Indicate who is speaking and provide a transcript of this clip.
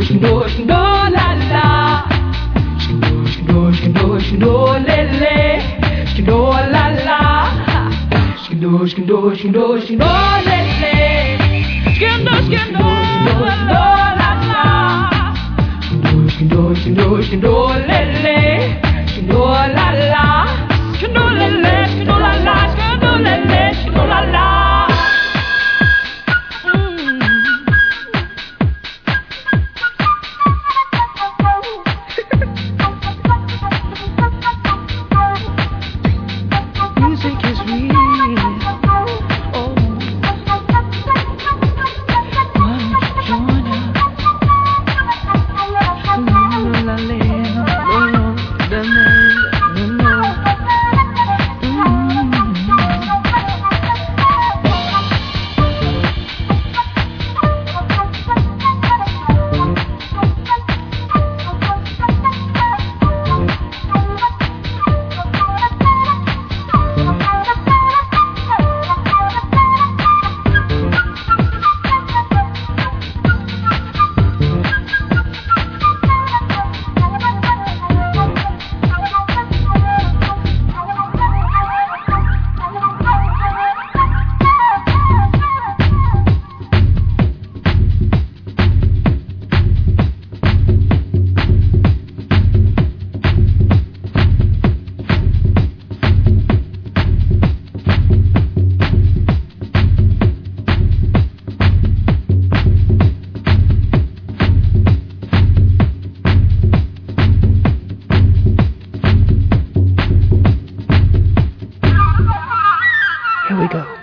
Speaker 1: shindo la la. Shindo lele. Shindo la la. Shindo lele. Shindo la la. Shindo lele. Shindo la la. Shindo lele. Shindo la la. Shindo lele. Shindo la la. Music is real. Oh, why don't you join us? La la la Here we go.